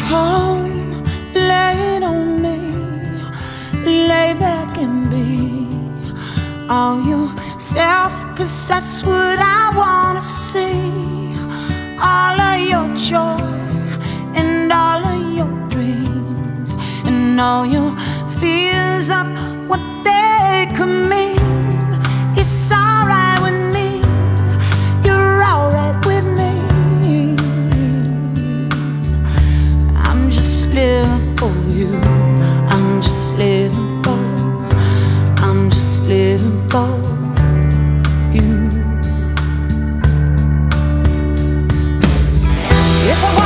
Come, lay it on me, lay back and be all yourself, 'cause that's what I wanna see. All of your joy and all of your dreams and all your fears of what they could mean. It's alright with me, you're alright with me. I'm just living for you, I'm just living for, I'm just living for you. It's a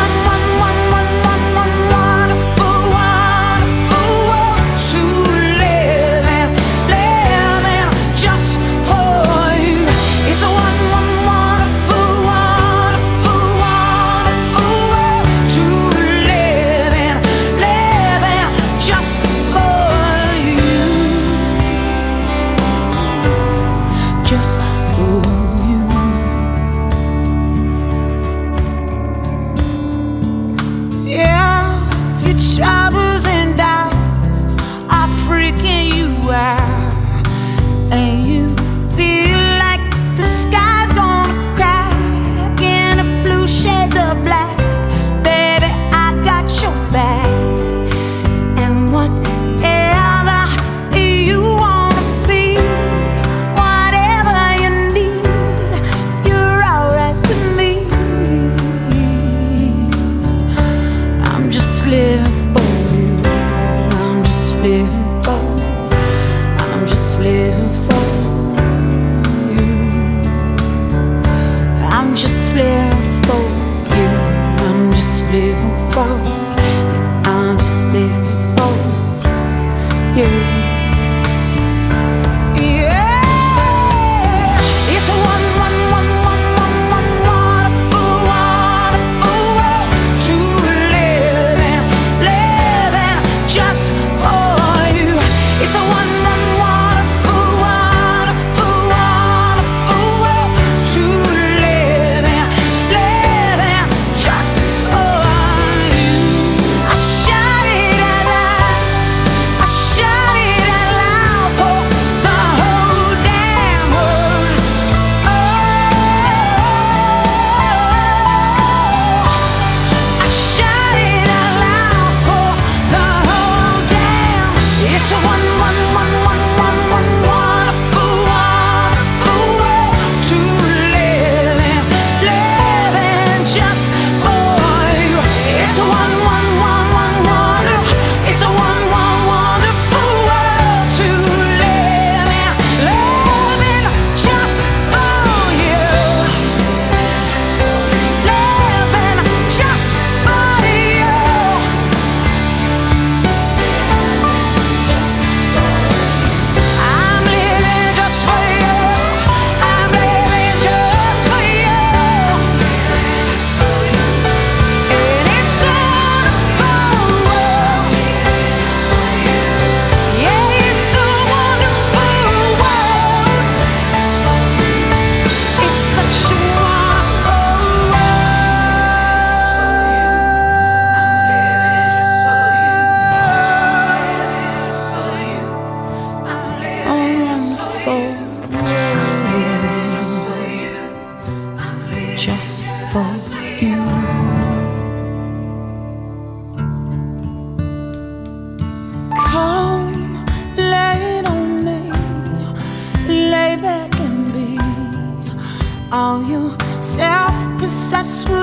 wonderful, wonderful world to live in, just for you. It's a wonderful, wonderful, wonderful world to live in, just for you. Just for you. Yeah, your troubles and doubts are freaking you out, and you feel like the sky's gonna crack in the blue shades of black. Baby, I got your back, and whatever you wanna be, whatever you need, you're alright with me. I'm just living for you, I'm just living for, I'm just living for you. I'm just living for you, I'm just living for, I'm just living for you. Yeah, it's a wonderful, wonderful world to live in, just for you. It's a wonderful, wonderful, wonderful world to live in, just for you. I shout it out loud, I shout it out loud for the whole damn world. Oh, I shout it out loud for the whole damn. It's a wonderful, wonderful world to live in, just for you. It's a it's a wonderful world to live in, just for you. Living just for you. I'm living just for you. I'm living just for you. And it's a wonderful world. Yeah, it's a wonderful world. It's such a wonderful world. Just for you. Come, lay it on me, lay back and be all yourself, 'cause that's what